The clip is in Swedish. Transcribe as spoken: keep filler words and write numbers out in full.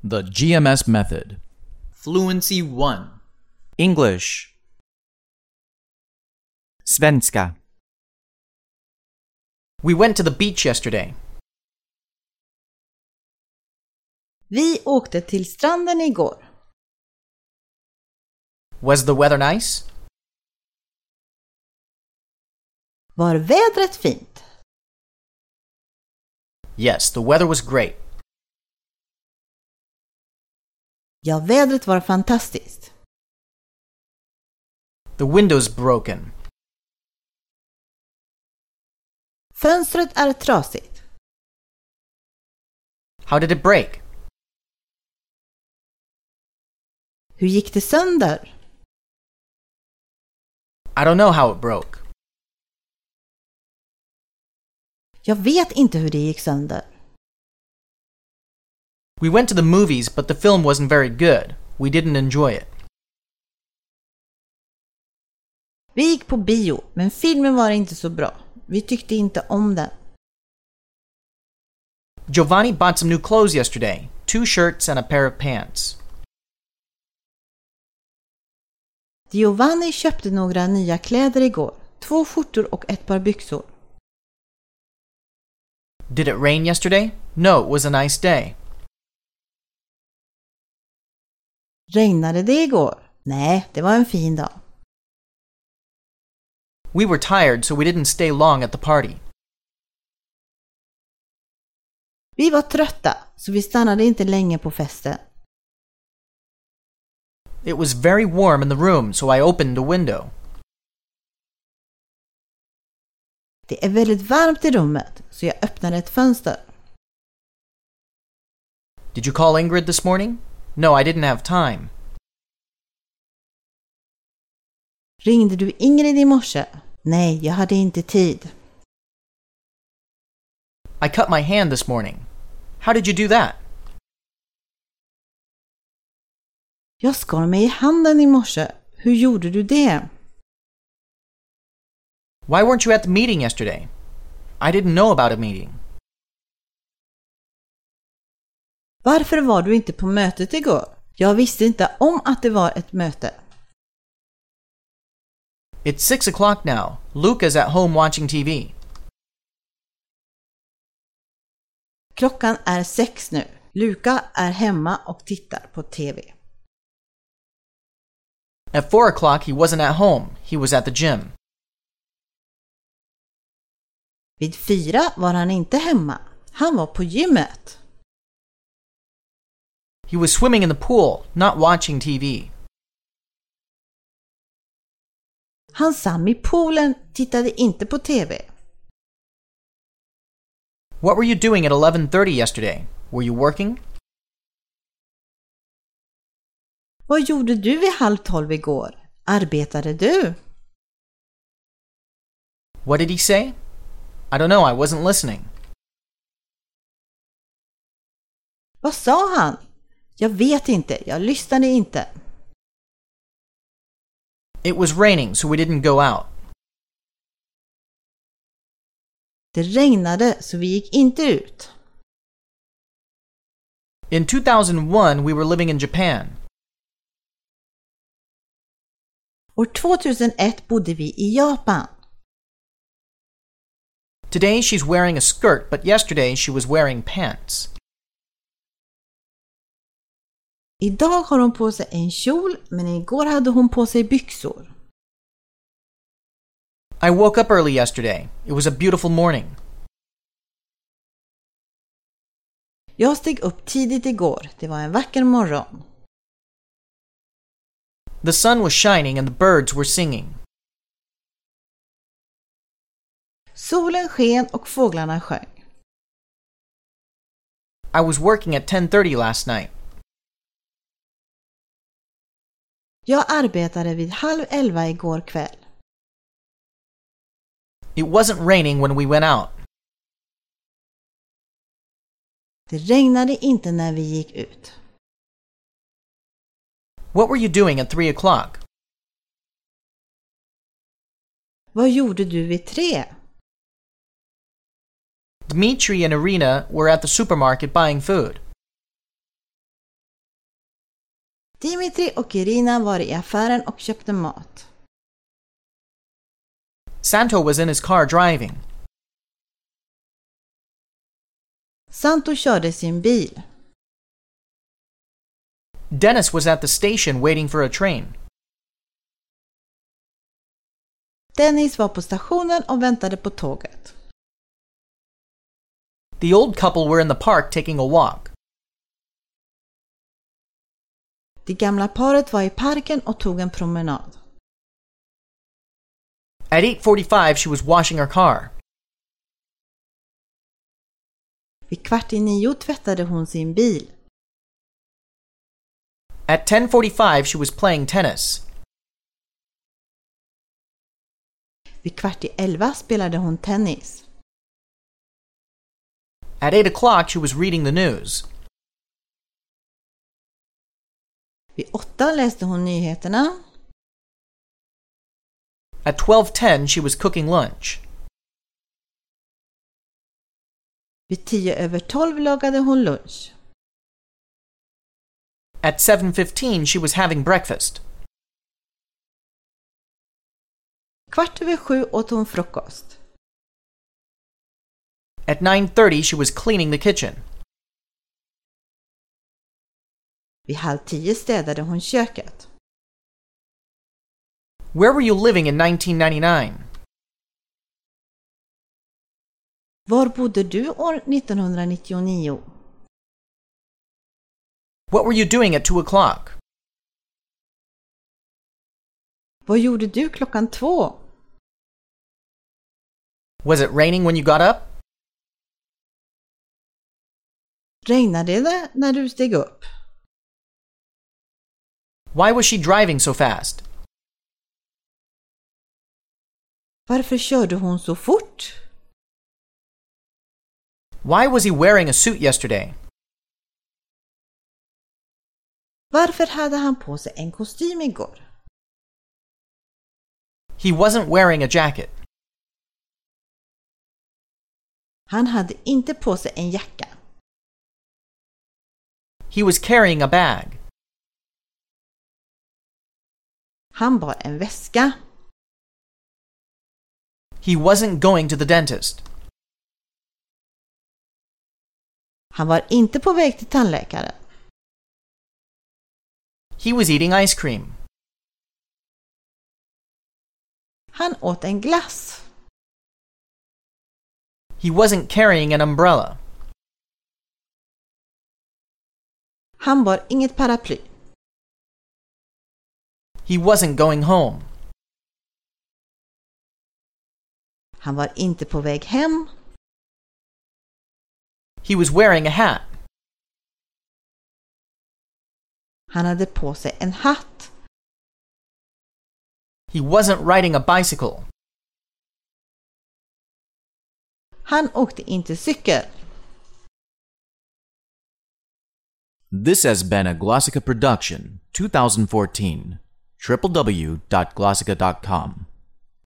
The G M S method. Fluency one. English. Svenska. We went to the beach yesterday. Vi åkte till stranden igår. Was the weather nice? Var vädret fint? Yes, the weather was great. Ja, vädret var fantastiskt. The window's broken. Fönstret är trasigt. How did it break? Hur gick det sönder? I don't know how it broke. Jag vet inte hur det gick sönder. We went to the movies, but the film wasn't very good. We didn't enjoy it. Vi gick på bio, men filmen var inte så bra. Vi tyckte inte om den. Giovanni bought some new clothes yesterday. Two shirts and a pair of pants. Giovanni köpte några nya kläder igår. Två skjortor och ett par byxor. Did it rain yesterday? No, it was a nice day. Regnade det igår? Nej, det var en fin dag. We were tired, so we didn't stay long at the party. Vi var trötta, så vi stannade inte länge på festen. It was very warm in the room, so I opened a window. Det är väldigt varmt i rummet, så jag öppnade ett fönster. Did you call Ingrid this morning? No, I didn't have time. Ringde du Ingrid i morse? Nej, jag hade inte tid. I cut my hand this morning. How did you do that? Jag skar mig i handen i morse. Hur gjorde du det? Why weren't you at the meeting yesterday? I didn't know about a meeting. Varför var du inte på mötet igår? Jag visste inte om att det var ett möte. It's six o'clock now. Luca's at home watching T V. Klockan är sex nu. Luca är hemma och tittar på T V. At four o'clock, he wasn't at home. He was at the gym. Vid fyra var han inte hemma. Han var på gymmet. He was swimming in the pool, not watching T V. Han satt i poolen, tittade inte på T V. What were you doing at eleven thirty yesterday? Were you working? Vad gjorde du vid halv tolv igår? Arbetade du? What did he say? I don't know, I wasn't listening. Vad sa han? Jag vet inte, jag lyssnade inte. It was raining, so we didn't go out. Det regnade så vi gick inte ut. In two thousand one, we were living in Japan. År tvåtusenett bodde vi i Japan. Today she's wearing a skirt, but yesterday she was wearing pants. Idag har hon på sig en kjol, men igår hade hon på sig byxor. I woke up early yesterday. It was a beautiful morning. Jag steg upp tidigt igår. Det var en vacker morgon. The sun was shining and the birds were singing. Solen sken och fåglarna sjöng. I was working at ten thirty last night. Jag arbetade vid halv elva igår kväll. It wasn't raining when we went out. Det regnade inte när vi gick ut. What were you doing at three o'clock? Vad gjorde du vid tre? Dmitri and Irina were at the supermarket buying food. Dimitri och Irina var i affären och köpte mat. Santo was in his car driving. Santo körde sin bil. Dennis was at the station waiting for a train. Dennis var på stationen och väntade på tåget. The old couple were in the park taking a walk. Det gamla paret var i parken och tog en promenad. At eight forty-five, she was washing her car. Vid kvart i nio tvättade hon sin bil. At ten forty-five, she was playing tennis. Vid kvart i elva spelade hon tennis. At eight o'clock, she was reading the news. Vid åtta läste hon nyheterna. At twelve ten, she was cooking lunch. Vid tio över tolv lagade hon lunch. At seven fifteen, she was having breakfast. Kvart över sju åt hon frukost. At nine thirty, she was cleaning the kitchen. Vid halv tio städade hon köket. Where were you living in nineteen ninety-nine? Var bodde du år nittonhundranittionio? What were you doing at two o'clock? Vad gjorde du klockan två? Was it raining when you got up? Regnade det när du steg upp? Why was she driving so fast? Varför körde hon så fort? Why was he wearing a suit yesterday? Varför hade han på sig en kostym igår? He wasn't wearing a jacket. Han hade inte på sig en jacka. He was carrying a bag. Han bar en väska. He wasn't going to the dentist. Han var inte på väg till tandläkaren. He was eating ice cream. Han åt en glass. He wasn't carrying an umbrella. Han bar inget paraply. He wasn't going home. Han var inte på väg hem. He was wearing a hat. Han hade på sig en hatt. He wasn't riding a bicycle. Han åkte inte cykel. This has been a Glossica production, twenty fourteen. w w w dot glossica dot com